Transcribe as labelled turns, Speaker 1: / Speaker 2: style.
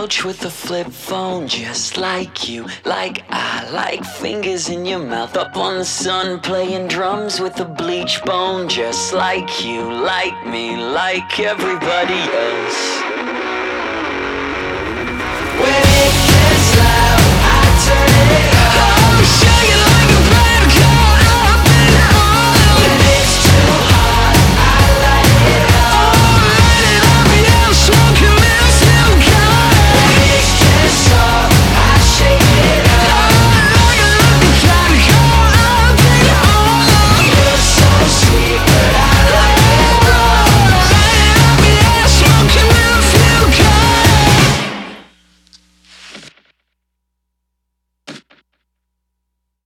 Speaker 1: couch with a flip phone, just like you. Like I like fingers in your mouth. Up on the sun, playing drums with a bleach bone, just like you. Like me, like everybody else.